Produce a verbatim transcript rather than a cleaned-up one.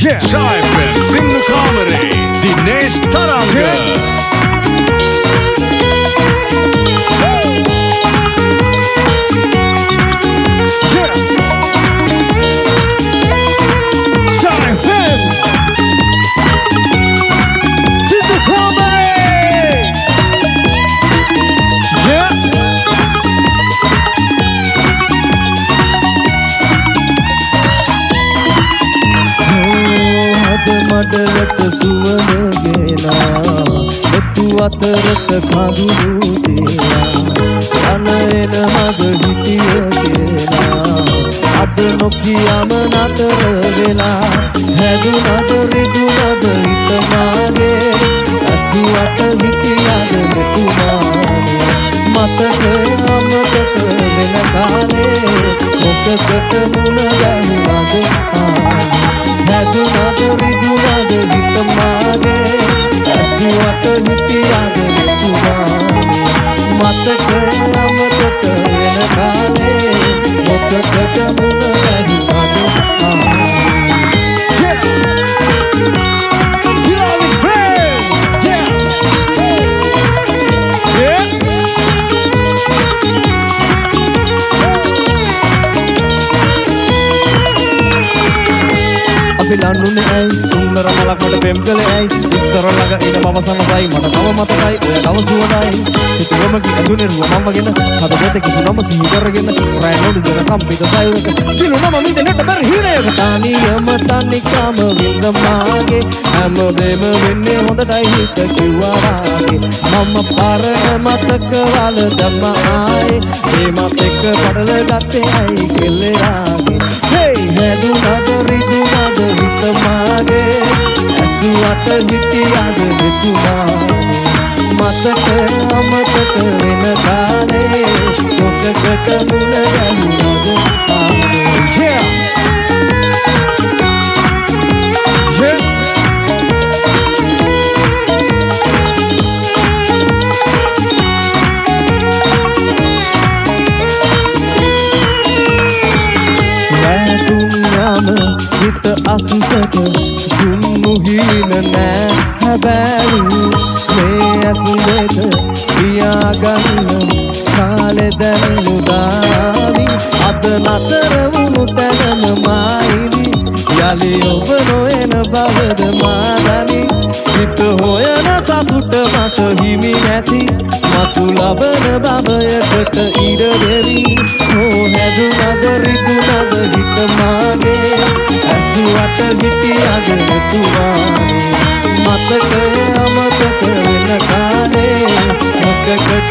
Yeah. Shy F M Singhu Kamare Dinesh Taranga. Yeah. මඩලට සුවඳ ගෙනා එතු අතරට කඳුළු දේනා යන එන මග හිටිය කෙනා අද නොකියම නතර වෙලා හැදුනද රිදුනද හිත මාගේ අසුවට හිටියද මෙතුමාගේ මතක අමතක වෙන කාලේ මොකකට මුණ ගැහුණද හැදුනද රිදුනද හිත මාගේ අසුවට හිටියද මෙතුමාගේ මතක අමතක වෙන කාලේ මොකකට මුණ ගැහුණද ලන්නුනේ ඇයි සුන්දර මලක් මට පෙම් කළේ ඇයි ඉස්සර ළඟ ඉන මම සමසයි මට තව මතකයි ඔය නව සුවඳයි සිතුවම කි ඇදුනේ රුව මම ගෙන හදවත කිසිනම සිහි කරගෙන රැ නොඩි දෙන කම්පිත සයුවක කිලුනම මිදෙන්නට බැරි හීනයක තනියම තනිකම විඳ මාගේ හැමදේම වෙන්නේ හොඳටයි හිත කිව්වා වාගේ මම පරණ මතක වල දැම්ම ආයේ ඒ මතක පඩල ගත්තේ ඇයි කෙල්ලේ hey හැදුනද රිදුනද හිත මාගේ ඇසුවට හිටියද මෙතුමාගේ මතක අමතක වෙන කාලේ මොකකට මුණ ගැහුණද yeah හිත අසුසට දුන්නු හීන නෑ හැබැයි මේ ඇසුලට පියාගන්න කාලෙ දැන් උදාවි අද නතර වුණු තැනම මායිනි යලි ඔබ නොයන බවද මාදනි හිත හොයන සතුට මට හිමි නැති මතු ලබන බවයකට ඉඩ දෙවි ඕ හැදුනද රිදුනද හිත මාගේ ඇසුවට හිටියද මෙතුමාගේ මතක අමතක වෙන කාලේ මොකකට